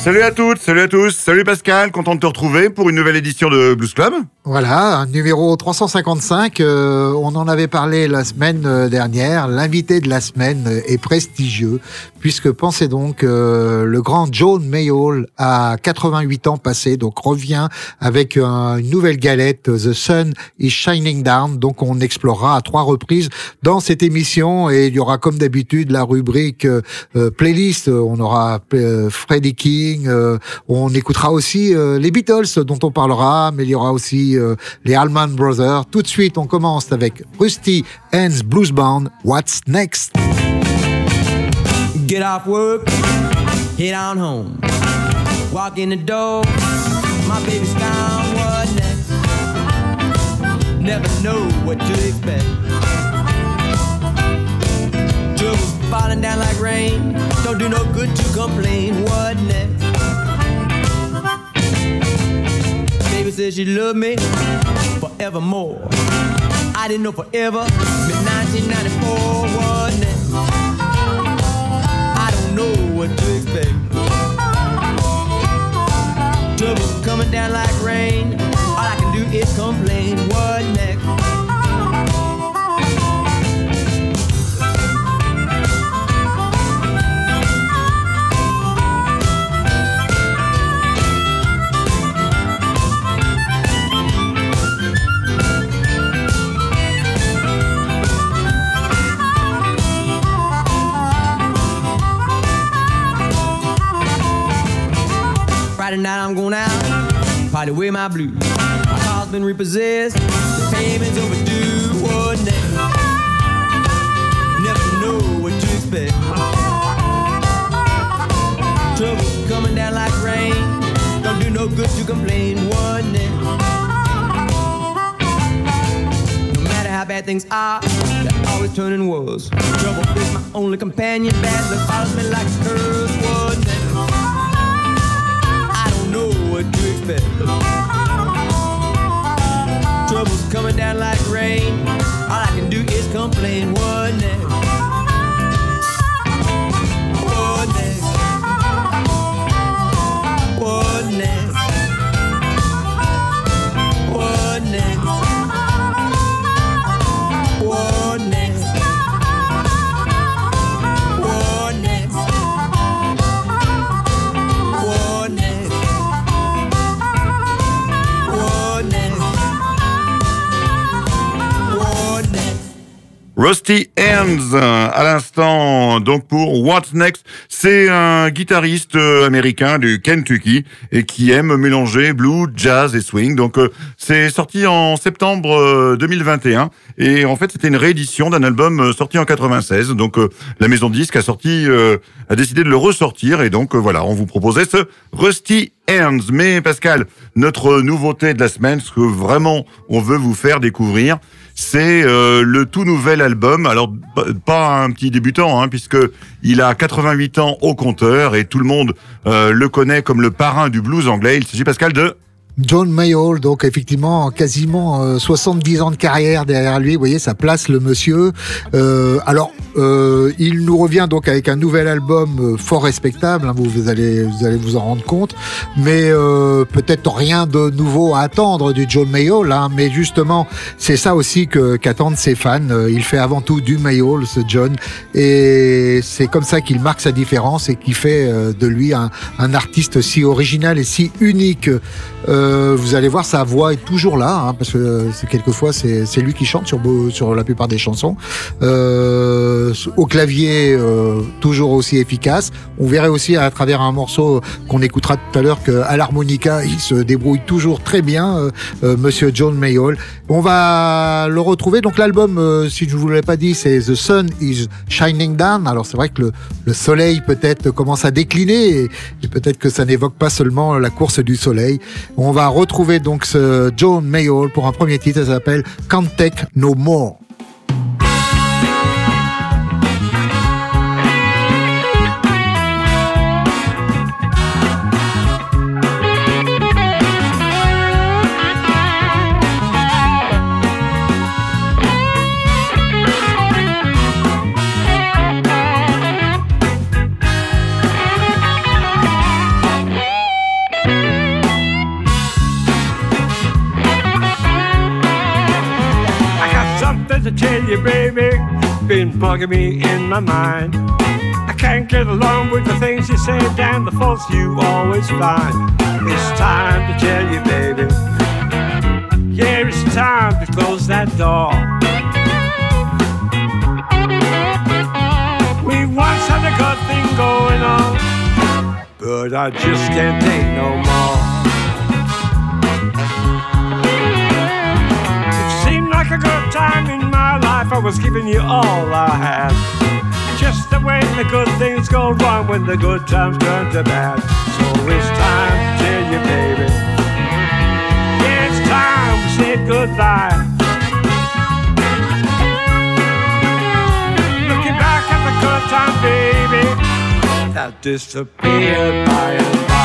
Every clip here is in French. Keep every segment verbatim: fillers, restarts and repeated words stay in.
Salut à toutes, salut à tous, salut Pascal, content de te retrouver pour une nouvelle édition de Blues Club. Voilà, un numéro trois cent cinquante-cinq, euh, on en avait parlé la semaine dernière, l'invité de la semaine est prestigieux, puisque pensez donc, euh, le grand John Mayall a quatre-vingt-huit ans passés, donc revient avec un, une nouvelle galette, The Sun is Shining Down, donc on explorera à trois reprises dans cette émission, et il y aura comme d'habitude la rubrique euh, playlist, on aura euh, Freddie King, euh, on écoutera aussi euh, les Beatles dont on parlera, mais il y aura aussi euh, les Allman Brothers. Tout de suite, on commence avec Rusty Ann's Blues Band, What's Next? Get off work, head on home, walk in the door, my baby's gone, what next? Never know what to expect. Trouble's falling down like rain, don't do no good to complain, what next? Baby says she loved me forevermore. I didn't know forever, but nineteen ninety-four, what next? I don't know what to expect. Trouble's coming down like rain, all I can do is complain, what next? Friday night I'm going out, party with my blues. My car's been repossessed, the payment's overdue. What next? Never know what to expect. Trouble's coming down like rain, don't do no good to complain. What next? No matter how bad things are, they're always turning worse. Trouble is my only companion, bad luck follows me like a curse. What next? Know what to expect. Trouble's coming down like rain, all I can do is complain. What next? What next? What next? What next? What next? What next? What next? Rusty Ann's à l'instant, donc pour What's Next. C'est un guitariste américain du Kentucky et qui aime mélanger blues, jazz et swing. Donc euh, c'est sorti en septembre deux mille vingt et un et en fait c'était une réédition d'un album sorti en quatre-vingt-seize. Donc euh, la maison de disques a sorti, euh, a décidé de le ressortir et donc euh, voilà, on vous proposait ce Rusty Ann's. Mais Pascal, notre nouveauté de la semaine, ce que vraiment on veut vous faire découvrir, c'est euh, le tout nouvel album. Alors pas un petit débutant, hein, puisque il a quatre-vingt-huit ans au compteur et tout le monde euh, le connaît comme le parrain du blues anglais. Il s'agit, Pascal, de John Mayall, donc effectivement quasiment euh, soixante-dix ans de carrière derrière lui, vous voyez, ça place le monsieur. Euh, alors, euh, il nous revient donc avec un nouvel album euh, fort respectable, hein, vous, vous, allez, vous allez vous en rendre compte, mais euh, peut-être rien de nouveau à attendre du John Mayall, hein, mais justement, c'est ça aussi que, qu'attendent ses fans. Il fait avant tout du Mayall, ce John, et c'est comme ça qu'il marque sa différence et qui fait euh, de lui un, un artiste si original et si unique. Euh, vous allez voir, sa voix est toujours là, hein, parce que c'est quelquefois c'est, c'est lui qui chante sur, sur la plupart des chansons. Euh, au clavier, euh, toujours aussi efficace. On verrait aussi à travers un morceau qu'on écoutera tout à l'heure qu'à l'harmonica, il se débrouille toujours très bien, euh, euh, Monsieur John Mayall. On va le retrouver. Donc l'album, euh, si je ne vous l'ai pas dit, c'est The Sun is Shining Down. Alors c'est vrai que le, le soleil peut-être commence à décliner et, et peut-être que ça n'évoque pas seulement la course du soleil. On va retrouver donc ce John Mayall pour un premier titre, ça s'appelle Can't Take No More. been bugging me in my mind. I can't get along with the things you say and the faults you always find. It's time to tell you, baby. Yeah, it's time to close that door. We once had a good thing going on, but I just can't take no more. It seemed like a good time in my life. I was giving you all I had. Just the way the good things go wrong when the good times turn to bad. So it's time to tell you, baby. Yeah, it's time we said goodbye. Looking back at the good time, baby, that disappeared by and by.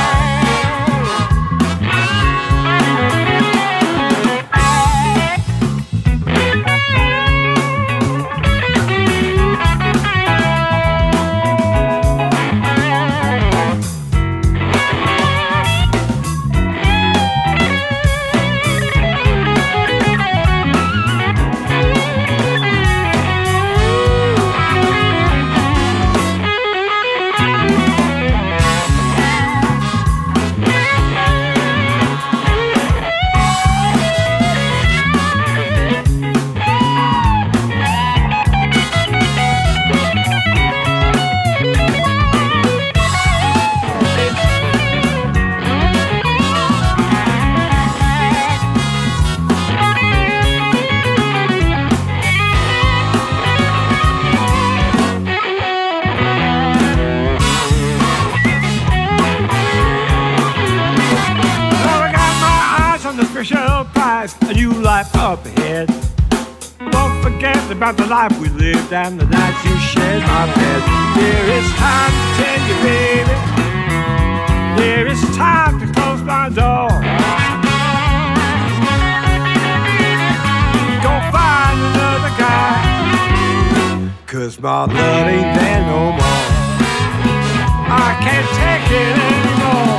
A new life up ahead. Don't forget about the life we lived and the nights you shared my bed. There is time to tell you, baby. There is time to close my door. Go find another guy, 'cause my love ain't there no more. I can't take it anymore.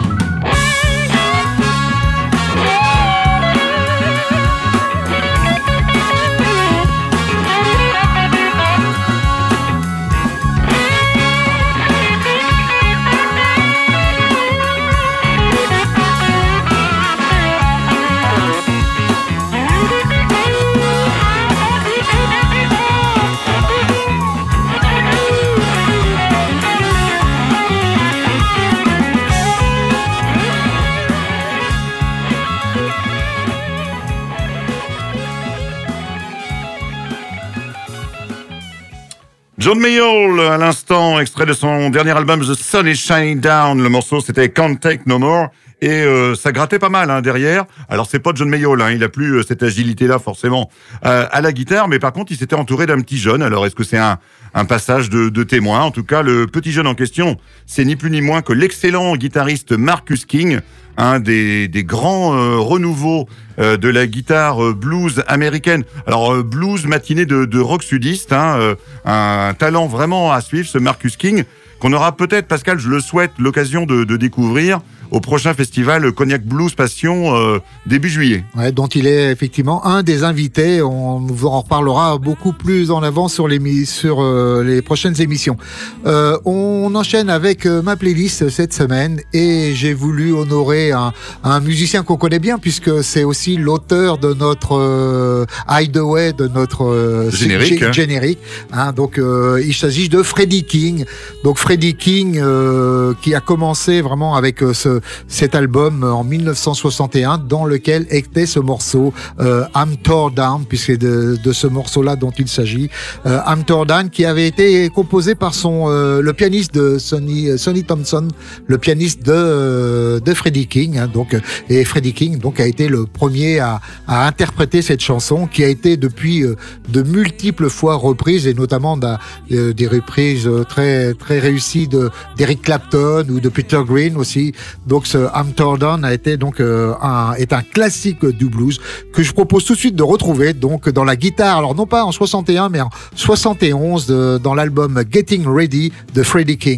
John Mayall, à l'instant, extrait de son dernier album The Sun is Shining Down. Le morceau, c'était Can't Take No More. Et euh, ça grattait pas mal hein, derrière. Alors c'est pas John Mayall, hein, il a plus euh, cette agilité-là forcément euh, à la guitare, mais par contre il s'était entouré d'un petit jeune. Alors est-ce que c'est un, un passage de, de témoin? En tout cas, le petit jeune en question, c'est ni plus ni moins que l'excellent guitariste Marcus King, un des, des grands euh, renouveaux euh, de la guitare euh, blues américaine. Alors euh, blues matiné de, de rock sudiste, hein, euh, un talent vraiment à suivre, ce Marcus King, qu'on aura peut-être, Pascal, je le souhaite, l'occasion de, de découvrir au prochain festival Cognac Blues Passion euh, début juillet. Ouais, dont il est effectivement un des invités. On vous en reparlera beaucoup plus en avant sur les, sur, euh, les prochaines émissions. Euh, on enchaîne avec euh, ma playlist cette semaine et j'ai voulu honorer un, un musicien qu'on connaît bien puisque c'est aussi l'auteur de notre euh, Hideaway, de notre euh, générique. G- hein. générique hein, donc euh, il s'agit de Freddie King. Donc Freddie King euh, qui a commencé vraiment avec euh, ce cet album en dix-neuf cent soixante et un dans lequel était ce morceau euh, I'm Tore Down, puisque c'est de, de ce morceau-là dont il s'agit. euh, I'm Tore Down qui avait été composé par son euh, le pianiste de Sonny, Sonny Thompson, le pianiste de, euh, de Freddie King hein, donc, et Freddie King donc, a été le premier à, à interpréter cette chanson qui a été depuis euh, de multiples fois reprise et notamment da, euh, des reprises très, très réussies de, d'Eric Clapton ou de Peter Green aussi. Donc ce I'm Tore Down a été donc euh, un, est un classique du blues que je propose tout de suite de retrouver donc dans la guitare. Alors non pas en soixante et un mais en soixante et onze de, dans l'album Getting Ready de Freddie King.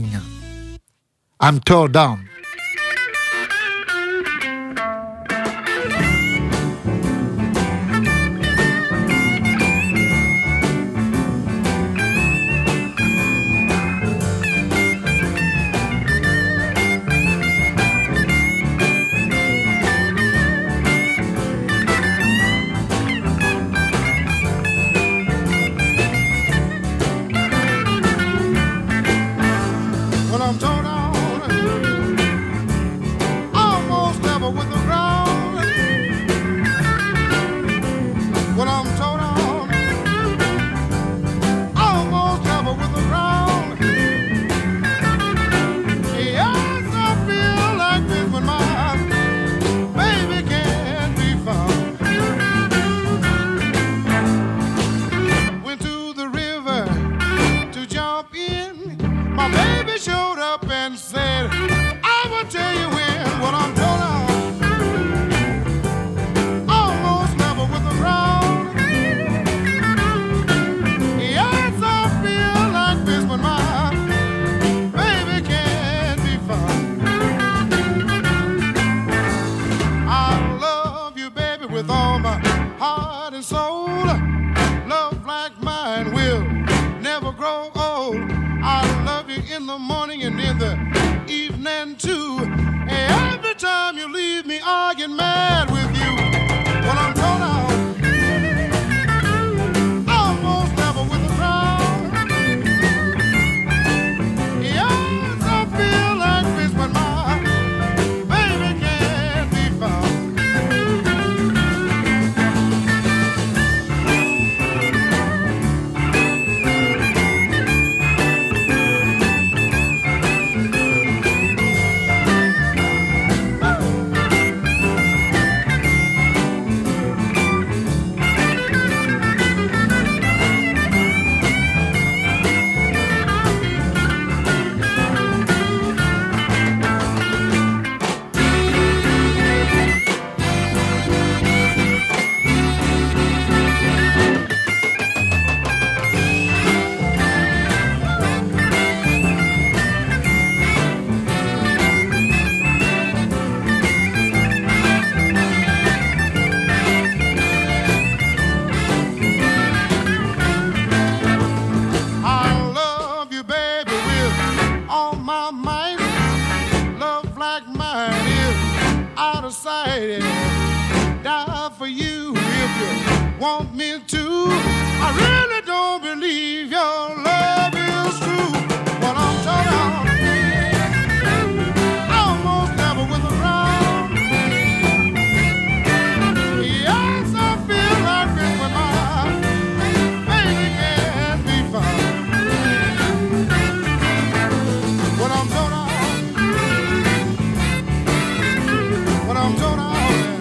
I'm Tore Down. in the morning and in the evening too. Every time you leave me, I get mad with you. When I'm torn out, almost never with a frown. Yes, I feel like this when my baby can't be found. Die for you if you want me to. I really don't believe your love is true. When I'm torn out, almost never with a frown. Yes, I feel like this when my baby can't be found. When I'm torn out, when I'm torn out.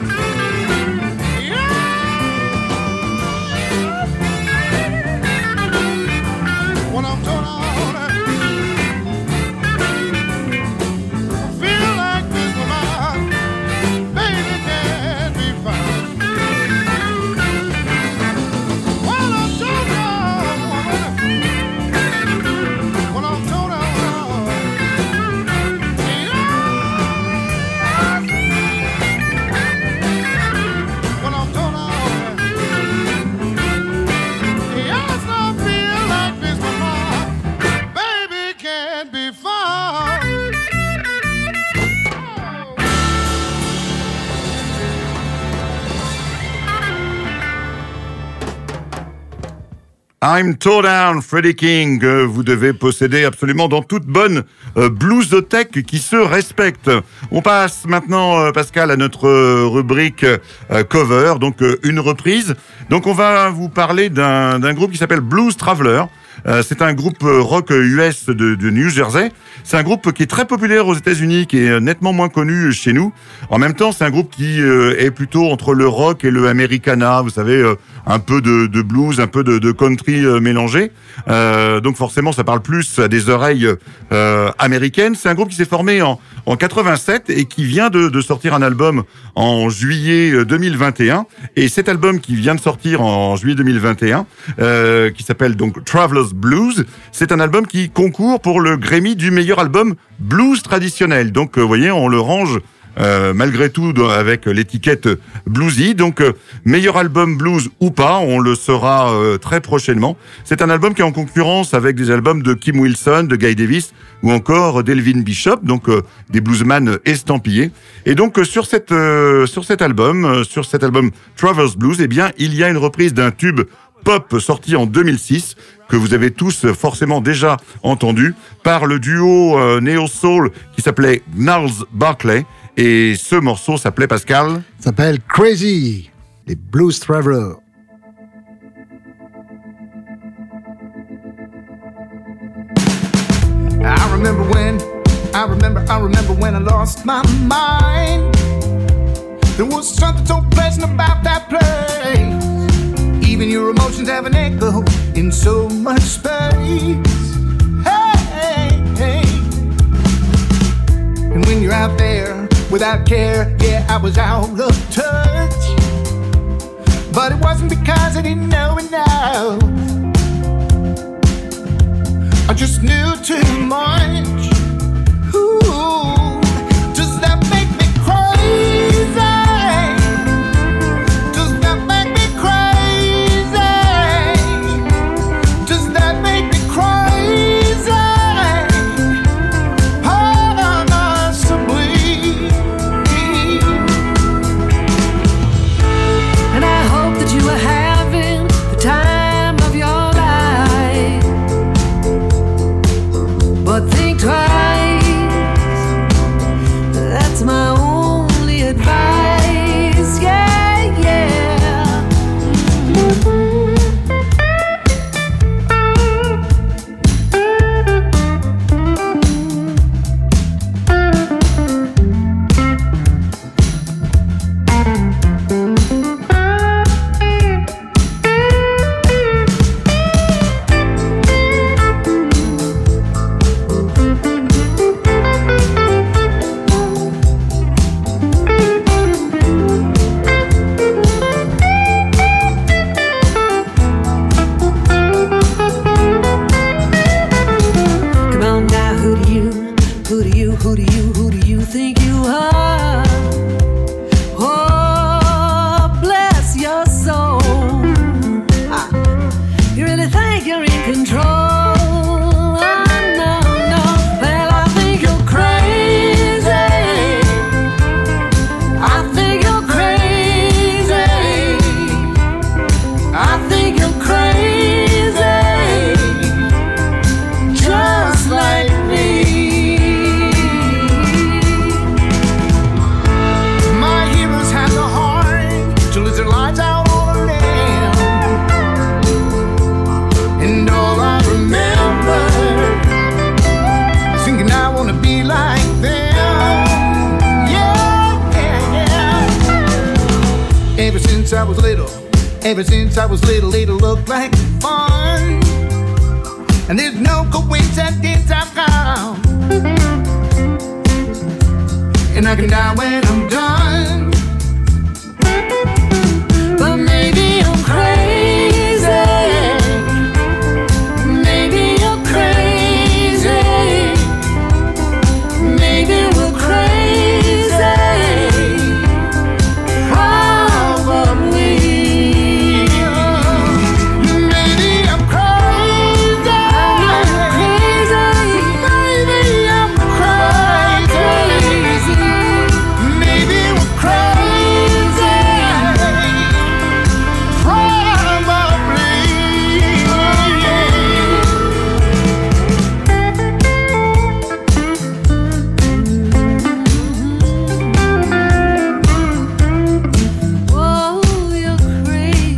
I'm Tore Down, Freddie King, que vous devez posséder absolument dans toute bonne euh, bluesothèque qui se respecte. On passe maintenant, euh, Pascal, à notre euh, rubrique euh, cover, donc euh, une reprise. Donc on va vous parler d'un, d'un groupe qui s'appelle Blues Traveler. Euh, c'est un groupe rock U S de, de New Jersey. C'est un groupe qui est très populaire aux États-Unis, qui est nettement moins connu chez nous. En même temps, c'est un groupe qui euh, est plutôt entre le rock et le Americana. Vous savez, euh, un peu de, de blues, un peu de, de country euh, mélangé. Euh, donc forcément, ça parle plus à des oreilles euh, américaines. C'est un groupe qui s'est formé en, en quatre-vingt-sept et qui vient de, de sortir un album en juillet deux mille vingt et un. Et cet album qui vient de sortir en juillet deux mille vingt et un, euh, qui s'appelle donc Traveler's Blues, c'est un album qui concourt pour le Grammy du meilleur album blues traditionnel. Donc, euh, vous voyez, on le range euh, malgré tout avec l'étiquette bluesy. Donc, euh, meilleur album blues ou pas, on le saura euh, très prochainement. C'est un album qui est en concurrence avec des albums de Kim Wilson, de Guy Davis ou encore d'Elvin Bishop, donc euh, des bluesman estampillés. Et donc, euh, sur, cette, euh, sur cet album, euh, sur cet album Traveler's Blues, eh bien, il y a une reprise d'un tube pop sorti en deux mille six, que vous avez tous forcément déjà entendu, par le duo euh, néo-soul qui s'appelait Gnarls Barkley. Et ce morceau s'appelait, Pascal ? S'appelle Crazy, les Blues Travelers. I remember when, I remember, I remember when I lost my mind. There was something so pleasant about that place. Even your emotions have an echo in so much space. Hey, hey. And when you're out there without care, yeah, I was out of touch. But it wasn't because I didn't know enough. I just knew too much. Ooh, does that make me crazy? Crazy. Ever since I was little, it'll look like fun. And there's no coincidence I've found. And I can die when I'm done. But maybe I'm crazy. Maybe you're crazy. Maybe we're crazy. Probably. Maybe I'm crazy. Crazy. Maybe I'm crazy. Maybe we're crazy. Whoa, you're crazy.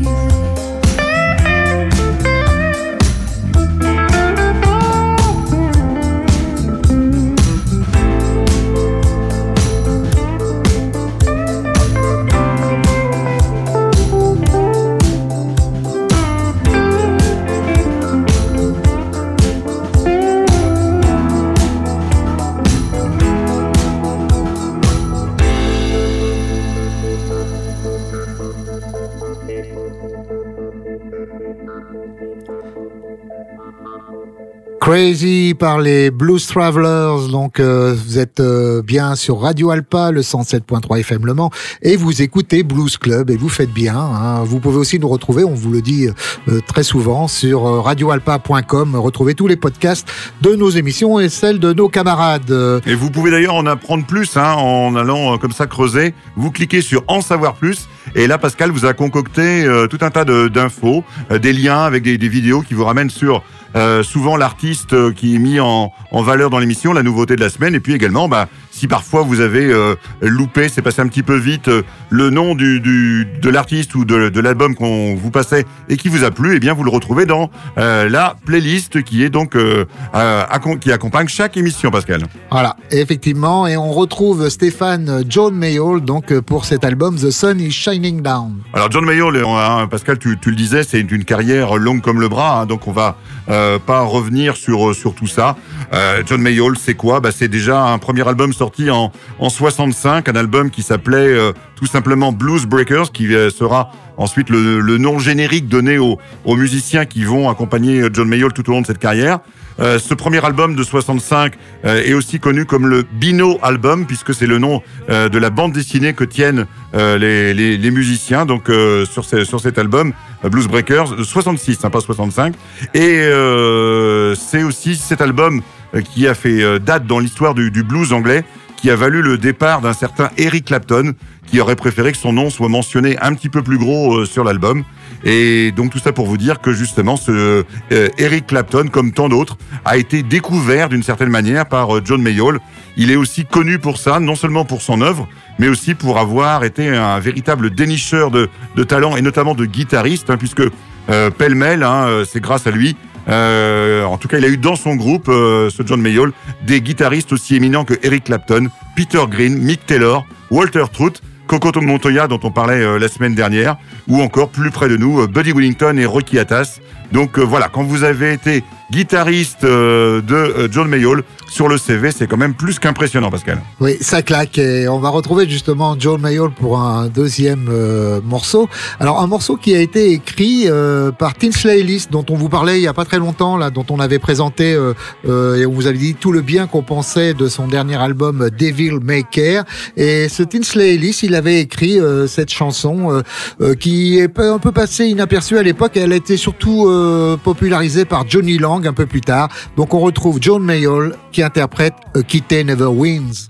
Crazy par les Blues Travelers. Donc euh, vous êtes euh, bien sur Radio Alpa, le cent sept point trois F M Le Mans, et vous écoutez Blues Club, et vous faites bien, hein. Vous pouvez aussi nous retrouver, on vous le dit euh, très souvent, sur euh, radio alpa point com. Retrouvez tous les podcasts de nos émissions et celles de nos camarades. Et vous pouvez d'ailleurs en apprendre plus hein, en allant euh, comme ça creuser. Vous cliquez sur En savoir plus. Et là, Pascal vous a concocté euh, tout un tas de, d'infos, euh, des liens avec des, des vidéos qui vous ramènent sur euh, souvent l'artiste euh, qui est mis en, en valeur dans l'émission, la nouveauté de la semaine. Et puis également, bah, si parfois vous avez euh, loupé, c'est passé un petit peu vite, euh, le nom du, du, de l'artiste ou de, de l'album qu'on vous passait et qui vous a plu, eh bien vous le retrouvez dans euh, la playlist qui est donc euh, euh, qui accompagne chaque émission, Pascal. Voilà, et effectivement, et on retrouve Stéphane John Mayall donc pour cet album The Sun is Shining Down. Alors John Mayall, hein, Pascal, tu, tu le disais, c'est une carrière longue comme le bras, hein, donc on va euh, pas revenir sur sur tout ça. Euh, John Mayall, c'est quoi ? Bah c'est déjà un premier album sorti en en soixante-cinq, un album qui s'appelait euh, tout simplement Blues Breakers, qui euh, sera ensuite le, le nom générique donné aux, aux musiciens qui vont accompagner John Mayall tout au long de cette carrière. Euh, ce premier album de soixante-cinq euh, est aussi connu comme le Beano Album, puisque c'est le nom euh, de la bande dessinée que tiennent euh, les, les, les musiciens donc euh, sur, ce, sur cet album euh, Blues Breakers de soixante-six, hein, pas soixante-cinq. Et euh, c'est aussi cet album euh, qui a fait euh, date dans l'histoire du, du blues anglais, qui a valu le départ d'un certain Eric Clapton, qui aurait préféré que son nom soit mentionné un petit peu plus gros euh, sur l'album. Et donc tout ça pour vous dire que justement ce euh, Eric Clapton, comme tant d'autres, a été découvert d'une certaine manière par euh, John Mayall. Il est aussi connu pour ça, non seulement pour son œuvre, mais aussi pour avoir été un véritable dénicheur de, de talent et notamment de guitariste, hein, puisque euh, pêle-mêle, hein, c'est grâce à lui. Euh, en tout cas, il a eu dans son groupe, euh, ce John Mayall, des guitaristes aussi éminents que Eric Clapton, Peter Green, Mick Taylor, Walter Trout, Coco Montoya dont on parlait euh, la semaine dernière, ou encore plus près de nous, euh, Buddy Wellington et Rocky Atas. Donc euh, voilà, quand vous avez été guitariste euh, de euh, John Mayall, sur le C V, c'est quand même plus qu'impressionnant, Pascal. Oui, ça claque. Et on va retrouver justement John Mayall pour un deuxième euh, morceau. Alors, un morceau qui a été écrit euh, par Tinsley Ellis, dont on vous parlait il y a pas très longtemps, là, dont on avait présenté euh, euh, et on vous avait dit tout le bien qu'on pensait de son dernier album Devil May Care. Et ce Tinsley Ellis, il avait écrit euh, cette chanson euh, euh, qui est un peu passée inaperçue à l'époque. Elle a été surtout euh, popularisée par Johnny Lang un peu plus tard. Donc, on retrouve John Mayall qui interprète A Kitty Never Wins.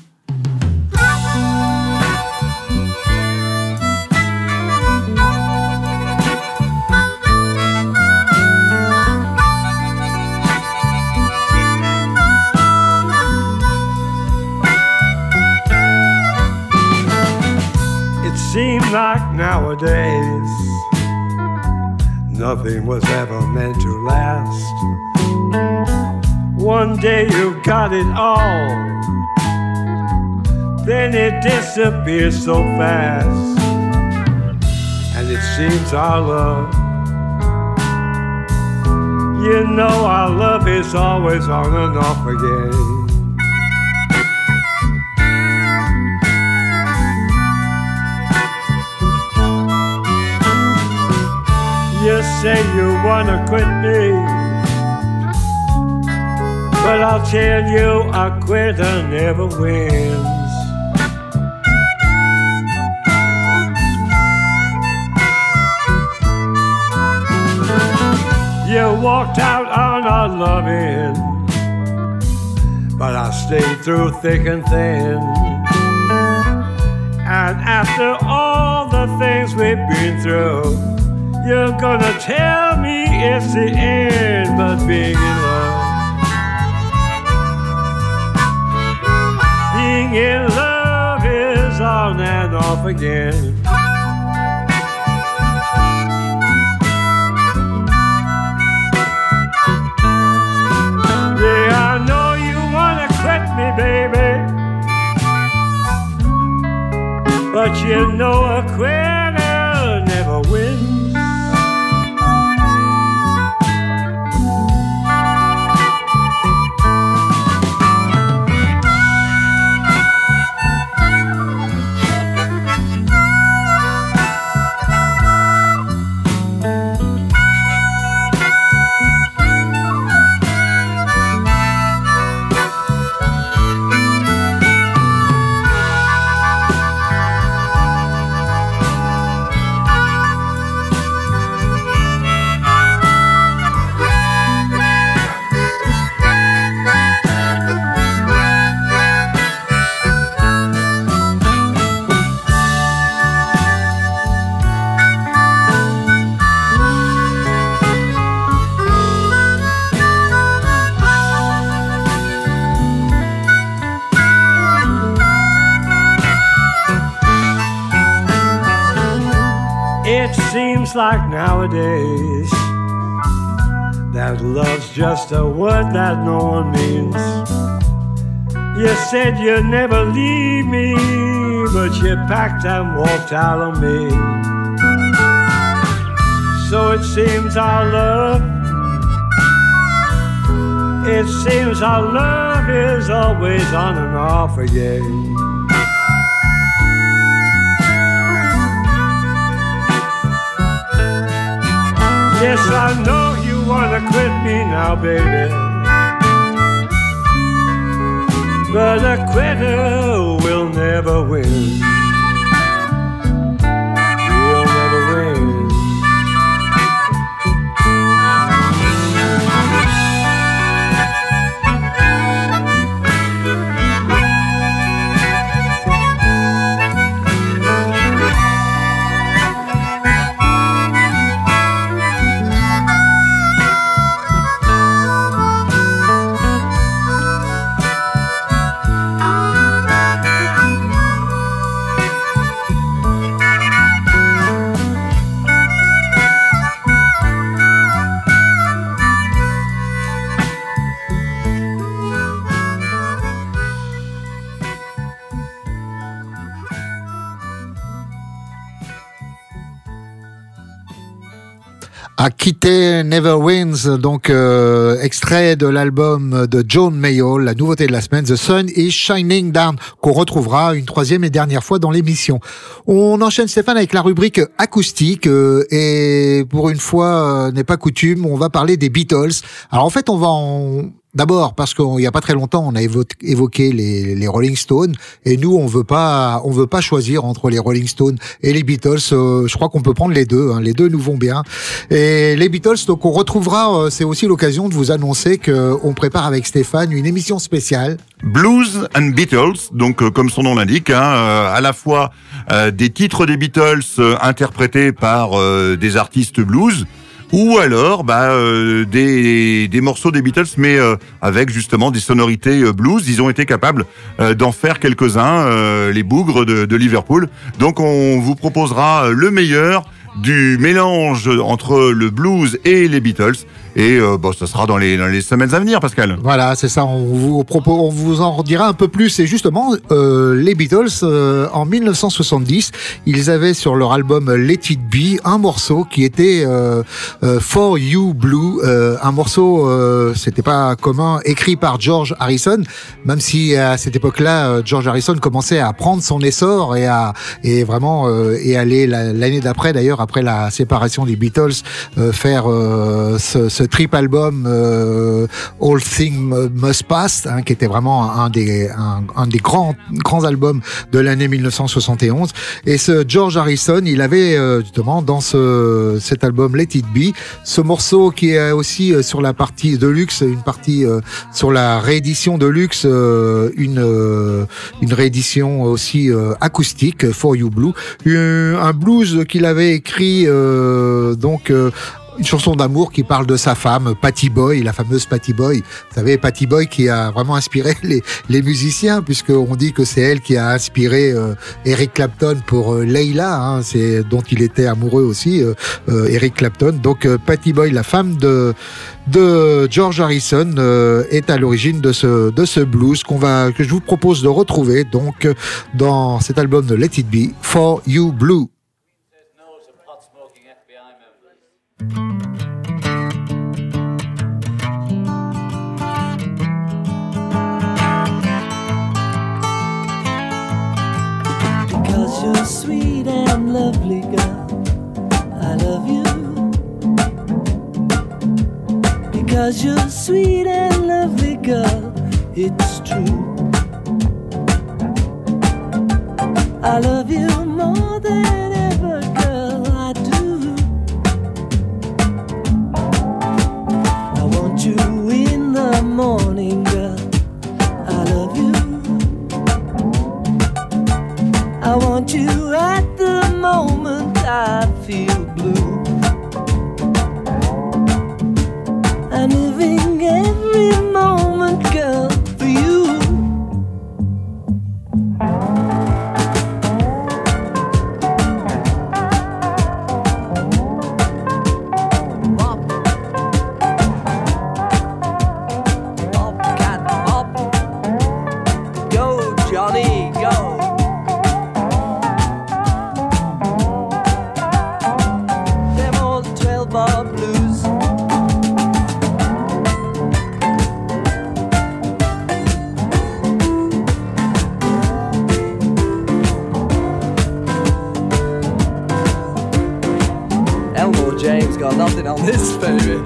It seemed like nowadays nothing was ever meant to last. One day you've got it all, then it disappears so fast. And it's seems our love, you know our love is always on and off again. You say you wanna quit me, but I'll tell you a quitter never wins. You walked out on our loving, but I stayed through thick and thin. And after all the things we've been through, you're gonna tell me it's the end, but being in love, being in love is on and off again. Yeah, I know you wanna quit me, baby, but you know a quitter never wins. Like nowadays, that love's just a word that no one means. You said you'd never leave me, but you packed and walked out on me. So it seems our love, it seems our love is always on and off again. Yes, I know you wanna quit me now, baby, but a quitter will never win. He'll never win. A quitter Never Wins, donc euh, extrait de l'album de John Mayall, la nouveauté de la semaine, The Sun is Shining Down, qu'on retrouvera une troisième et dernière fois dans l'émission. On enchaîne, Stéphane, avec la rubrique acoustique, euh, et pour une fois, euh, n'est pas coutume, on va parler des Beatles. Alors en fait, on va en... D'abord, parce qu'il n'y a pas très longtemps, on a évoqué les, les Rolling Stones, et nous, on veut pas, on veut pas choisir entre les Rolling Stones et les Beatles. Euh, je crois qu'on peut prendre les deux, hein, les deux nous vont bien. Et les Beatles, donc on retrouvera, euh, c'est aussi l'occasion de vous annoncer qu'on prépare avec Stéphane une émission spéciale. Blues and Beatles, donc euh, comme son nom l'indique, hein, euh, à la fois euh, des titres des Beatles euh, interprétés par euh, des artistes blues, ou alors bah, euh, des, des morceaux des Beatles, mais euh, avec justement des sonorités euh, blues. Ils ont été capables euh, d'en faire quelques-uns, euh, les bougres de, de Liverpool. Donc on vous proposera le meilleur du mélange entre le blues et les Beatles. et euh, bon, ça sera dans les, dans les semaines à venir, Pascal. Voilà, c'est ça. On vous, propos, on vous en dira un peu plus. Et justement, euh, les Beatles, euh, en mille neuf cent soixante-dix, ils avaient sur leur album Let It Be un morceau qui était euh, euh, For You Blue, euh, un morceau, euh, c'était pas commun, écrit par George Harrison, même si à cette époque-là, George Harrison commençait à prendre son essor et à et vraiment euh, et aller la, l'année d'après, d'ailleurs, après la séparation des Beatles, euh, faire euh, ce, ce trip album euh, All Things Must Pass, hein, qui était vraiment un des un, un des grands grands albums de l'année mille neuf cent soixante et onze. Et ce George Harrison, il avait euh, justement dans ce cet album Let It Be ce morceau qui est aussi euh, sur la partie de luxe, une partie euh, sur la réédition de luxe, euh, une euh, une réédition aussi euh, acoustique, For You Blue, euh, un blues qu'il avait écrit euh, donc euh, une chanson d'amour qui parle de sa femme, Pattie Boyd, la fameuse Pattie Boyd. Vous savez, Pattie Boyd qui a vraiment inspiré les, les musiciens, puisqu'on dit que c'est elle qui a inspiré euh, Eric Clapton pour euh, Layla, hein, c'est dont il était amoureux aussi, euh, euh, Eric Clapton. Donc euh, Pattie Boyd, la femme de de George Harrison, euh, est à l'origine de ce de ce blues qu'on va que je vous propose de retrouver donc dans cet album de Let It Be, For You Blue. Because you're sweet and lovely, girl, I love you. Because you're sweet and lovely, girl, it's true. I love you more than ever, girl, I do. I want you in the morning, girl, I love you. I want you at the moment I feel blue. I'm living every moment, girl, for you. Bop, bop, cat, bop. Go, Johnny, go. Them old twelve-bar blues. Elmore James got nothing on this, baby.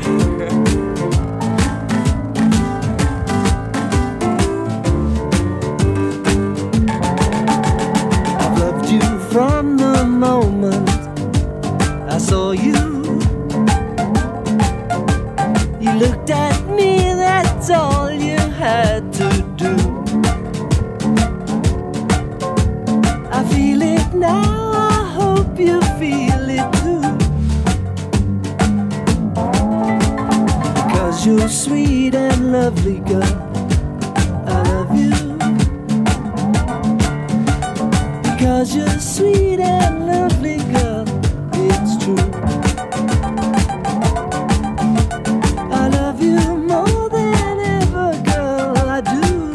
I've loved you from the moment I saw you. You looked at me, that's all you had to do. I feel it now, I hope you feel it too. Because you're sweet and lovely, girl, I love you. Because you're sweet and lovely, girl, it's true. I love you more than ever, girl, I do.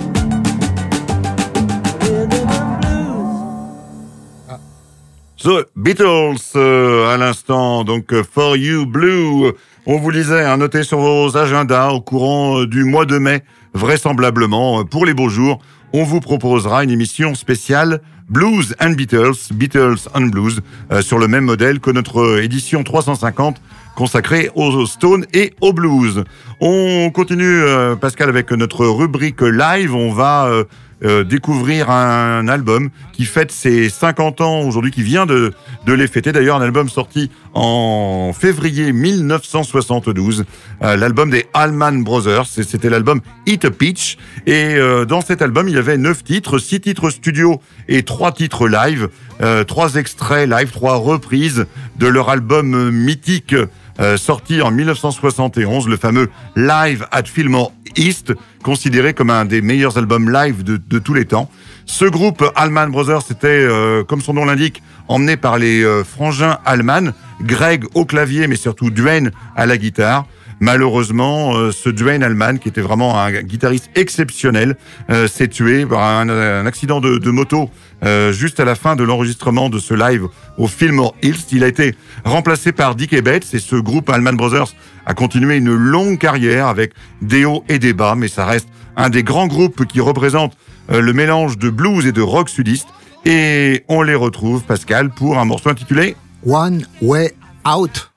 Rhythm and blues. The Beatles, euh, à l'instant, donc euh, For You Blue. On vous lisait, hein, notez sur vos agendas au courant euh, du mois de mai, vraisemblablement, euh, pour les beaux jours, on vous proposera une émission spéciale Blues and Beatles, Beatles and Blues, euh, sur le même modèle que notre édition trois cent cinquante consacrée aux Stones et au blues. On continue, euh, Pascal, avec notre rubrique live. On va euh, euh, découvrir un album qui fête ses cinquante ans aujourd'hui, qui vient de, de les fêter. D'ailleurs, un album sorti en février mille neuf cent soixante-douze, euh, l'album des Allman Brothers. C'était l'album Eat a Peach. Et euh, dans cet album, il y avait neuf titres, six titres studio et trois titres live, euh, trois extraits live, trois reprises de leur album mythique euh, sorti en mille neuf cent soixante et onze, le fameux Live at Fillmore East, considéré comme un des meilleurs albums live de, de tous les temps. Ce groupe Allman Brothers était, euh, comme son nom l'indique, emmené par les euh, frangins Allman, Greg au clavier, mais surtout Duane à la guitare. Malheureusement, euh, ce Duane Allman, qui était vraiment un guitariste exceptionnel, euh, s'est tué par un, un accident de, de moto euh, juste à la fin de l'enregistrement de ce live au Fillmore Hills. Il a été remplacé par Dick Ebbets et ce groupe Allman Brothers a continué une longue carrière avec des hauts et des bas, mais ça reste un des grands groupes qui représente euh, le mélange de blues et de rock sudiste. Et on les retrouve, Pascal, pour un morceau intitulé One Way Out.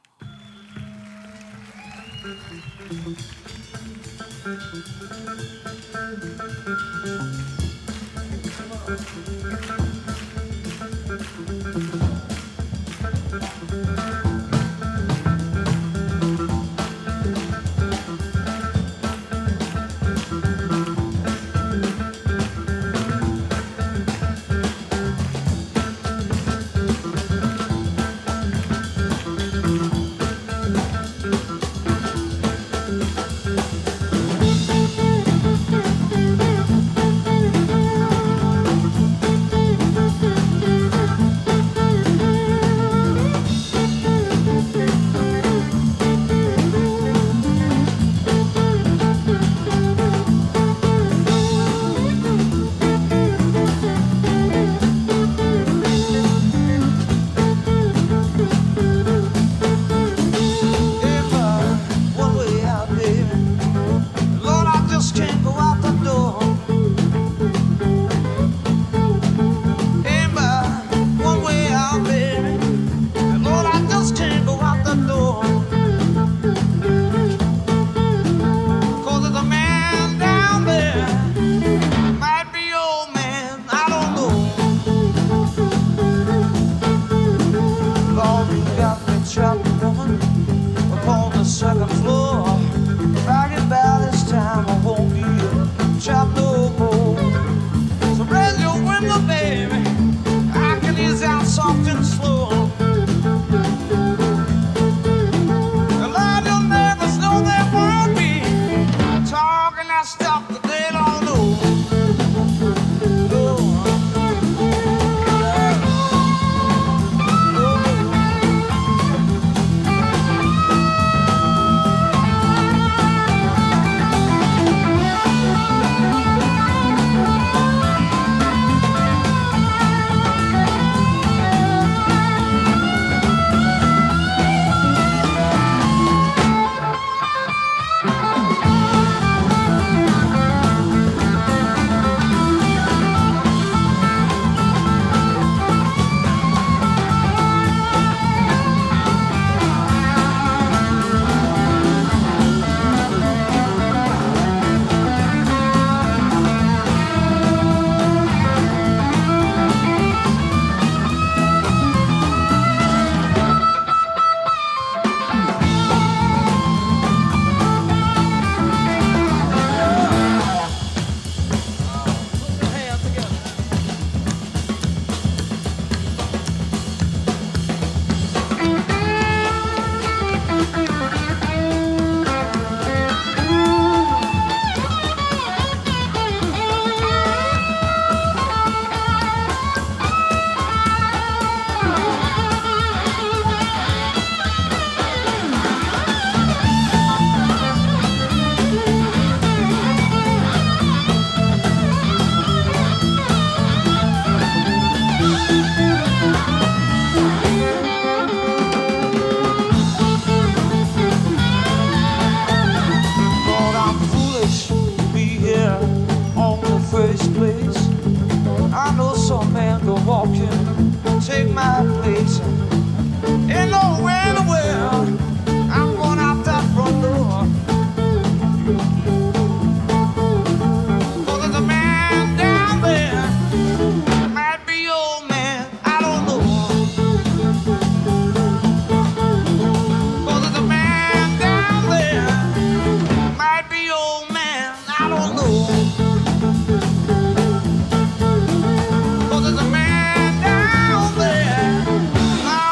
Cause there's a man down there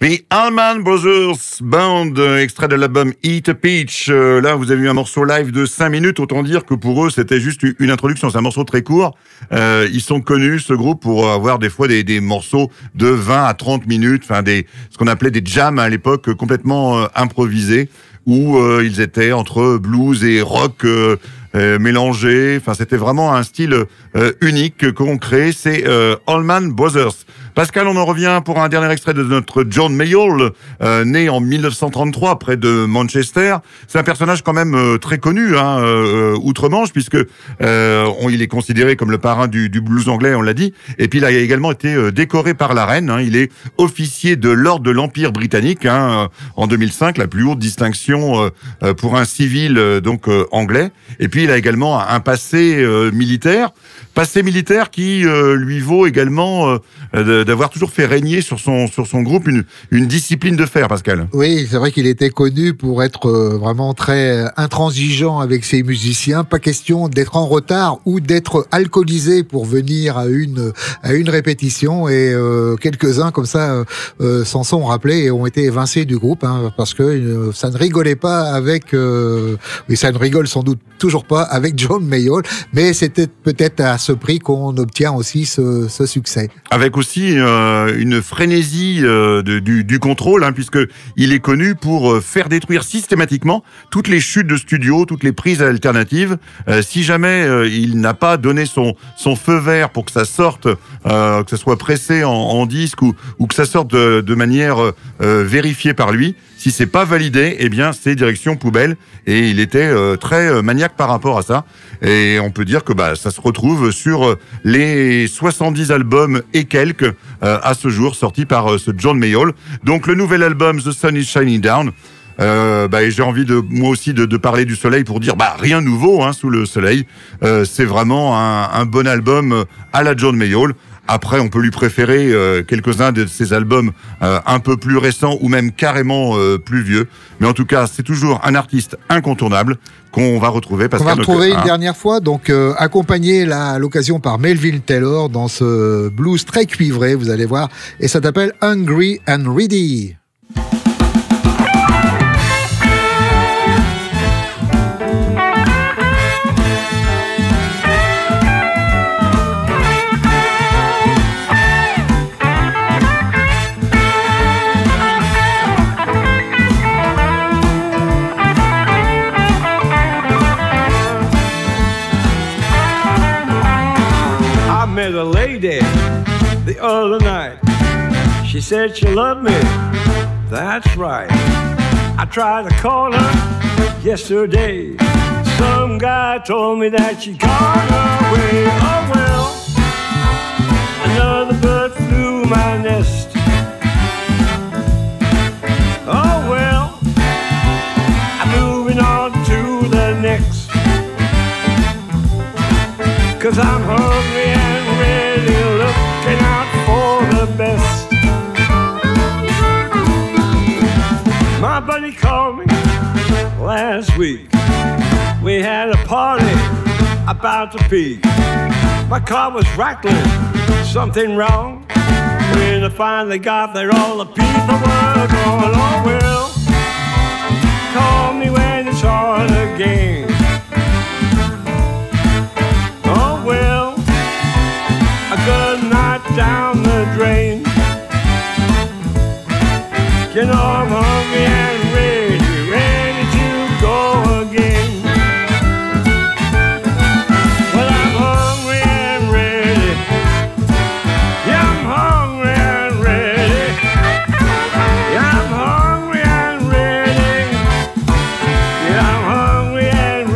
The Allman Brothers Band, extrait de l'album Eat a Peach. Euh, là, vous avez eu un morceau live de cinq minutes. Autant dire que pour eux, c'était juste une introduction. C'est un morceau très court. Euh, ils sont connus, ce groupe, pour avoir des fois des, des morceaux de vingt à trente minutes. Enfin, des, ce qu'on appelait des jams à l'époque, complètement euh, improvisés, où euh, ils étaient entre blues et rock euh, euh, mélangés. Enfin, c'était vraiment un style euh, unique qu'on crée. C'est euh, Allman Brothers. Pascal, on en revient pour un dernier extrait de notre John Mayall, euh, né en mille neuf cent trente-trois près de Manchester. C'est un personnage quand même euh, très connu, hein, euh, outre-Manche, puisque euh, on, il est considéré comme le parrain du, du blues anglais, on l'a dit. Et puis il a également été euh, décoré par la reine. Hein. Il est officier de l'ordre de l'Empire britannique hein, en deux mille cinq, la plus haute distinction euh, pour un civil euh, donc euh, anglais. Et puis il a également un passé euh, militaire, passé militaire qui euh, lui vaut également euh, d'avoir toujours fait régner sur son sur son groupe une une discipline de fer, Pascal. Oui, c'est vrai qu'il était connu pour être euh, vraiment très intransigeant avec ses musiciens. Pas question d'être en retard ou d'être alcoolisé pour venir à une à une répétition. Et euh, quelques-uns comme ça euh, s'en sont rappelés et ont été évincés du groupe hein, parce que euh, ça ne rigolait pas avec. Euh, oui, ça ne rigole sans doute toujours pas avec John Mayall, mais c'était peut-être à ce prix qu'on obtient aussi ce, ce succès. Avec aussi euh, une frénésie euh, de, du, du contrôle, hein, puisque il est connu pour euh, faire détruire systématiquement toutes les chutes de studio, toutes les prises alternatives. Euh, si jamais euh, il n'a pas donné son son feu vert pour que ça sorte, euh, que ça soit pressé en, en disque ou, ou que ça sorte de, de manière euh, vérifiée par lui, si c'est pas validé, eh bien c'est direction poubelle. Et il était euh, très euh, maniaque par rapport à ça. Et on peut dire que bah ça se retrouve sur euh, les soixante-dix albums et quelques euh, à ce jour sortis par euh, ce John Mayall. Donc le nouvel album The Sun Is Shining Down. Euh, bah, j'ai envie de moi aussi de, de parler du soleil pour dire bah rien de nouveau hein, sous le soleil. Euh, c'est vraiment un, un bon album à la John Mayall. Après, on peut lui préférer euh, quelques-uns de ses albums euh, un peu plus récents ou même carrément euh, plus vieux. Mais en tout cas, c'est toujours un artiste incontournable qu'on va retrouver. On va retrouver une hein. dernière fois, donc euh, accompagné là, à l'occasion par Melvin Taylor dans ce blues très cuivré, vous allez voir. Et ça s'appelle Hungry and Ready. Met a lady the other night. She said she loved me. That's right. I tried to call her yesterday. Some guy told me that she gone away. Oh well, another bird flew my nest. Oh well, I'm moving on to the next. 'Cause I'm hungry and really looking out for the best. My buddy called me last week. We had a party about to peak. My car was rattling, something wrong. When I finally got there, all the people were going, oh well, call me when it's all again. Down the drain. You know I'm hungry and ready, ready to go again. Well, I'm hungry and ready. Yeah, I'm hungry and ready. Yeah, I'm hungry and ready. Yeah, I'm hungry and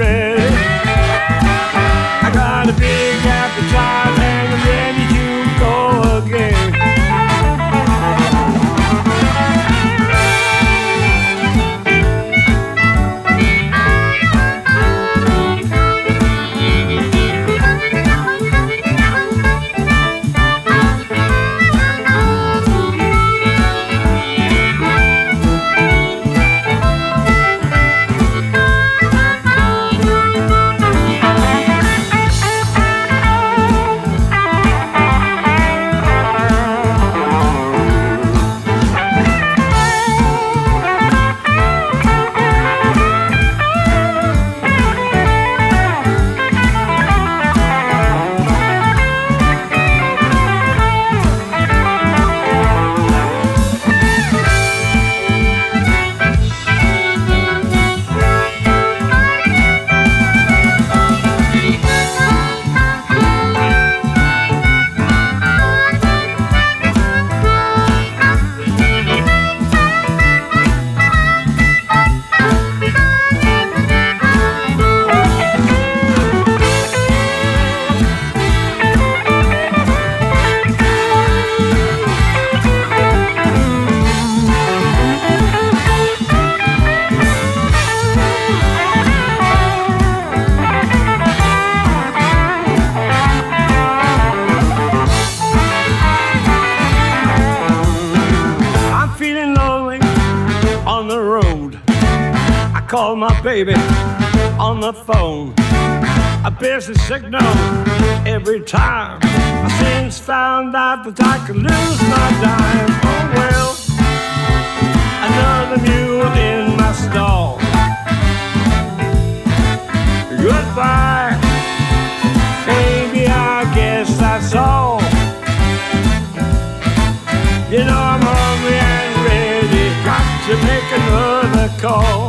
call my baby on the phone. A busy signal every time. I since found out that I could lose my dime. Oh well, another mule in my stall. Goodbye, baby, I guess that's all. You know I'm hungry and ready, got to make another call.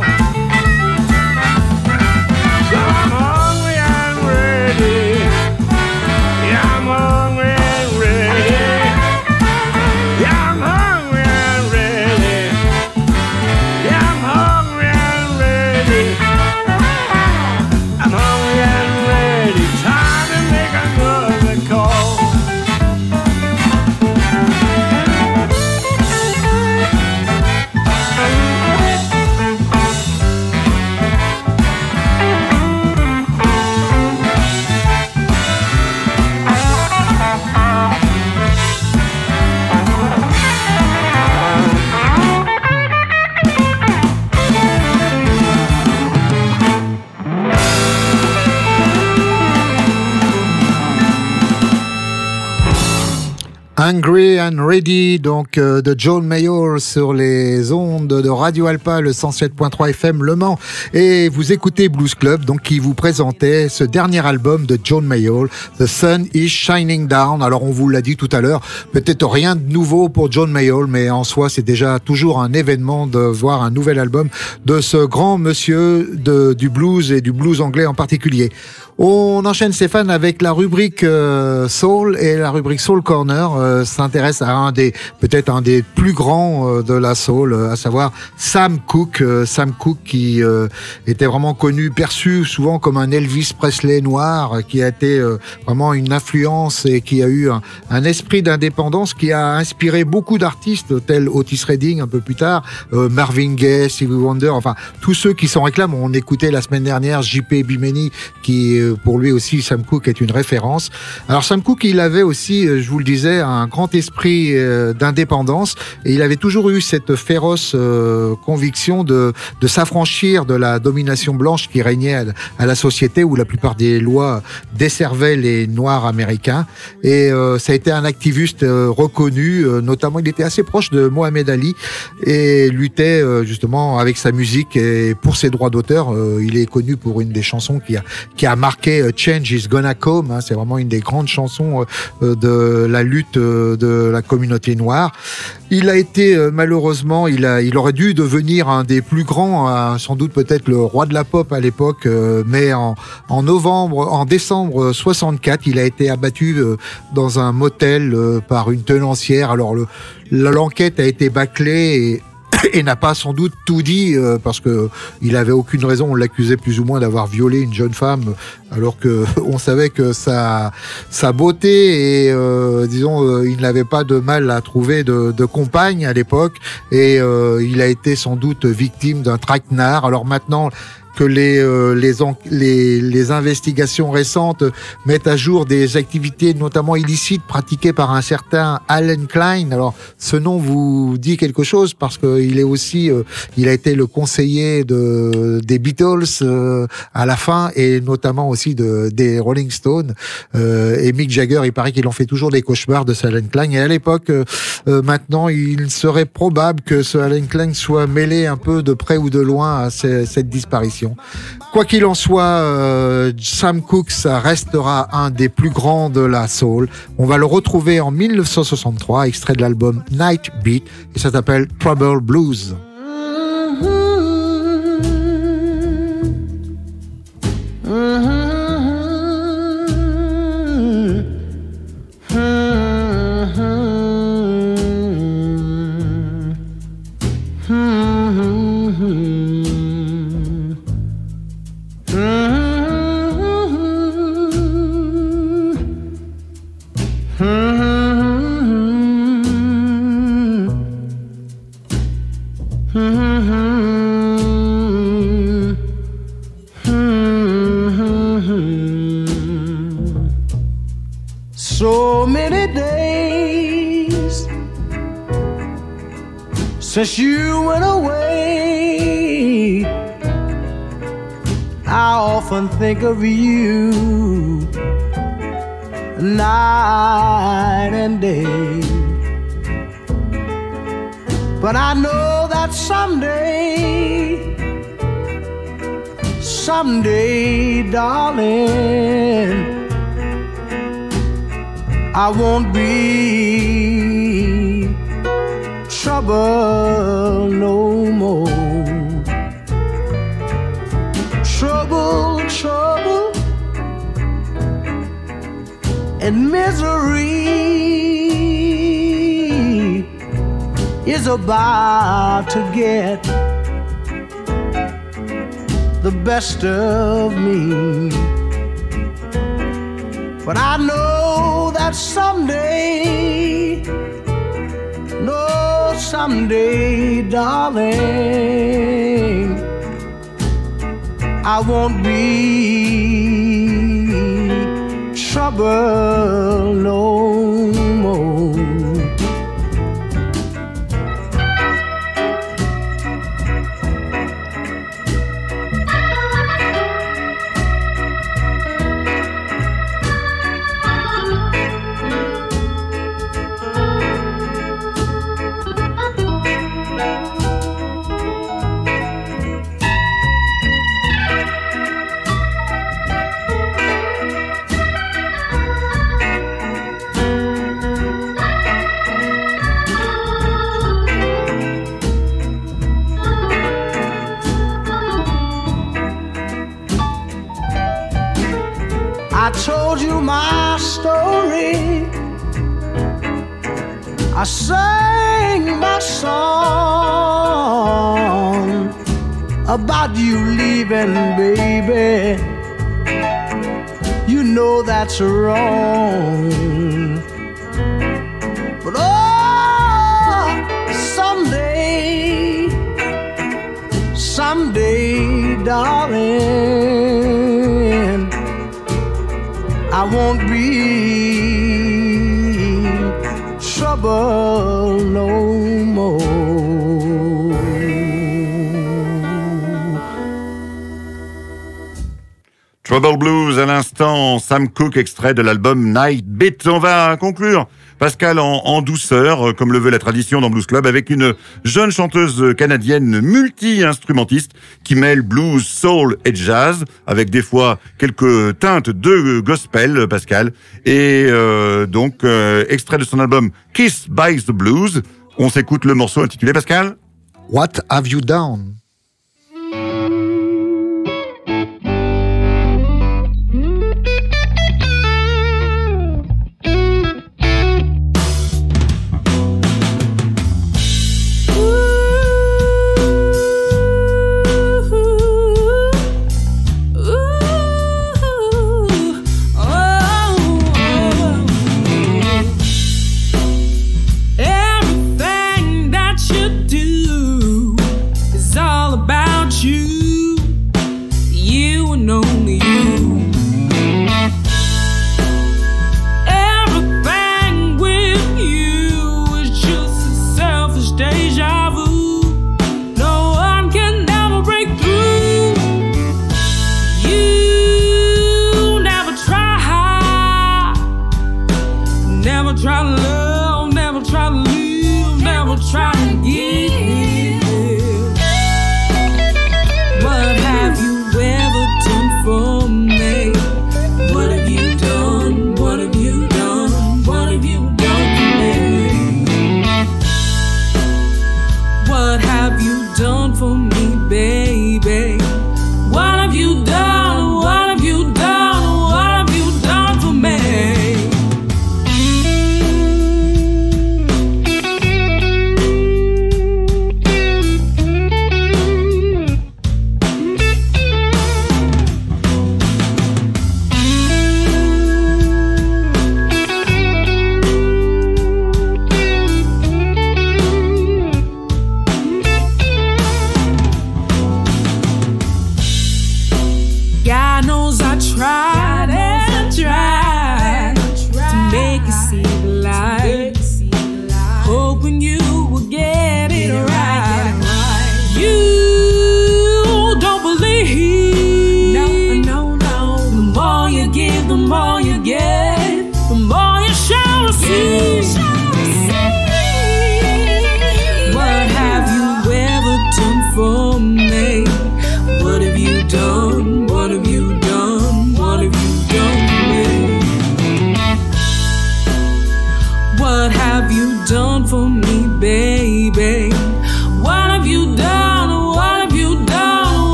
So I'm hungry and ready, yeah, I'm hungry and ready, yeah, I'm hungry and ready, yeah, I'm hungry and ready, I'm hungry and ready, time to make another call. Hungry and Ready, donc euh, de John Mayall sur les ondes de Radio Alpa, le cent sept point trois F M Le Mans. Et vous écoutez Blues Club, donc qui vous présentait ce dernier album de John Mayall, The Sun is Shining Down. Alors on vous l'a dit tout à l'heure, peut-être rien de nouveau pour John Mayall, mais en soi c'est déjà toujours un événement de voir un nouvel album de ce grand monsieur de, du blues et du blues anglais en particulier. On enchaîne, Stéphane, avec la rubrique euh, Soul, et la rubrique Soul Corner euh, s'intéresse à un des, peut-être un des plus grands euh, de la soul, euh, à savoir Sam Cooke. Euh, Sam Cooke qui euh, était vraiment connu, perçu souvent comme un Elvis Presley noir, euh, qui a été euh, vraiment une influence et qui a eu un, un esprit d'indépendance qui a inspiré beaucoup d'artistes tels Otis Redding un peu plus tard, euh, Marvin Gaye, Stevie Wonder, enfin tous ceux qui s'en réclament. On écoutait la semaine dernière J P Bimeni qui euh, pour lui aussi, Sam Cooke est une référence. Alors Sam Cooke, il avait aussi, je vous le disais, un grand esprit d'indépendance, et il avait toujours eu cette féroce euh, conviction de, de s'affranchir de la domination blanche qui régnait à, à la société, où la plupart des lois desservaient les Noirs américains. Et euh, ça a été un activiste euh, reconnu, euh, notamment il était assez proche de Mohamed Ali et luttait euh, justement avec sa musique et pour ses droits d'auteur. Euh, il est connu pour une des chansons qui a, qui a marqué Change is Gonna Come, hein, c'est vraiment une des grandes chansons euh, de la lutte euh, de la communauté noire. Il a été euh, malheureusement, il a, il aurait dû devenir un des plus grands, euh, sans doute peut-être le roi de la pop à l'époque, euh, mais en, en novembre, en décembre soixante-quatre, il a été abattu euh, dans un motel euh, par une tenancière. Alors le, l'enquête a été bâclée et et n'a pas sans doute tout dit euh, parce que il avait aucune raison. On l'accusait plus ou moins d'avoir violé une jeune femme, alors que on savait que sa sa beauté et euh, disons euh, il n'avait pas de mal à trouver de, de compagne à l'époque, et euh, il a été sans doute victime d'un traquenard. Alors maintenant que les, euh, les, en, les, les investigations récentes mettent à jour des activités notamment illicites pratiquées par un certain Allen Klein. Alors, ce nom vous dit quelque chose parce qu'il est aussi, euh, il a été le conseiller de, des Beatles euh, à la fin, et notamment aussi de, des Rolling Stones. Euh, et Mick Jagger, il paraît qu'il en fait toujours des cauchemars de ce Allen Klein. Et à l'époque, euh, euh, maintenant, il serait probable que ce Allen Klein soit mêlé un peu de près ou de loin à ce, cette disparition. Quoi qu'il en soit, euh, Sam Cooke, ça restera un des plus grands de la soul. On va le retrouver en mille neuf cent soixante-trois, extrait de l'album Night Beat, et ça s'appelle Trouble Blues. So many days since you went away, I often think of you night and day. But I know that someday, someday, darling, I won't be trouble no more. Trouble, trouble, and misery is about to get the best of me. But I know that someday, no, someday, darling, I won't be trouble no more. I told you my story, I sang my song about you leaving, baby. You know that's wrong. But oh, someday, someday, darling, I won't be trouble no more. Trouble Blues à l'instant, Sam Cooke, extrait de l'album Night Beat. On va conclure, Pascal, en, en douceur, comme le veut la tradition dans Blues Club, avec une jeune chanteuse canadienne multi-instrumentiste qui mêle blues, soul et jazz, avec des fois quelques teintes de gospel, Pascal. Et euh, donc, euh, extrait de son album Kiss by the Blues. On s'écoute le morceau intitulé, Pascal ? What Have You Done? Everything that you do is all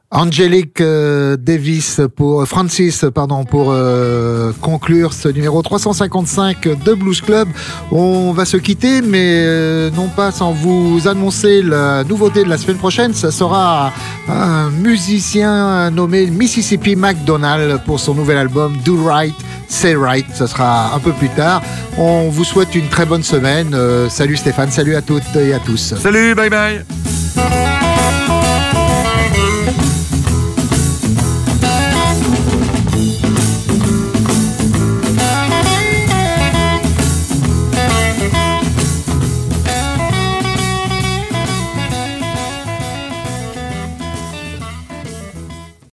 Angelique euh, Davis pour Francis, pardon, pour euh, conclure ce numéro trois cent cinquante-cinq de Blues Club. On va se quitter, mais euh, non pas sans vous annoncer la nouveauté de la semaine prochaine. Ça sera un musicien nommé Mississippi McDonald pour son nouvel album Do Right, Say Right. Ça sera un peu plus tard. On vous souhaite une très bonne semaine. Euh, salut Stéphane, salut à toutes et à tous. Salut, bye bye.